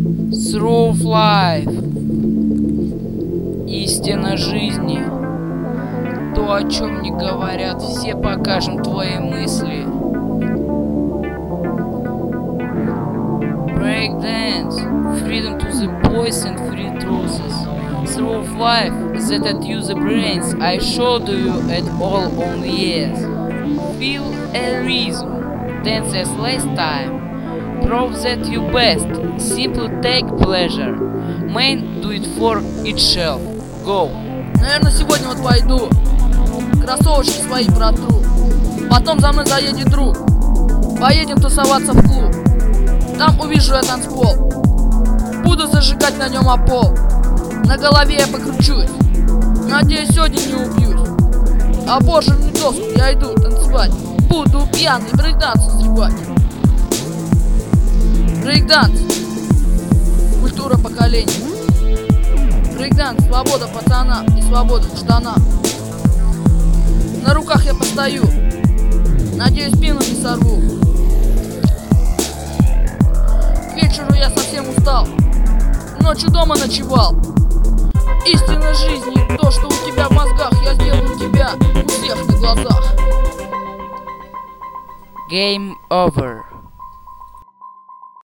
Through life. Истина жизни. То, о чем не говорят все, покажем твои мысли. Breakdance. Freedom to the boys and free truths. Through life that at you the brains I showed you at all on the years. Feel a rhythm. Dance as last time. Prove that you best. Simply take pleasure. Man, do it for itself. Go. Наверное, сегодня вот пойду, кроссовочки свои протру. Потом за мной заедет друг. Поедем тусоваться в клуб. Там увижу я танцпол. Буду зажигать на нем пол. На голове я покручусь. Надеюсь, сегодня не убьюсь. А божий доску я иду танцевать. Буду пьяный брейкданс срывать. Брейкданс. Культура поколений. Брейкданс, свобода пацана и свобода в штанах. На руках я постою. Надеюсь, спину не сорву. К вечеру я совсем устал. Ночью дома ночевал. Истина жизни, то, что у тебя в мозгах, я сделаю тебя у всех на глазах. Game over.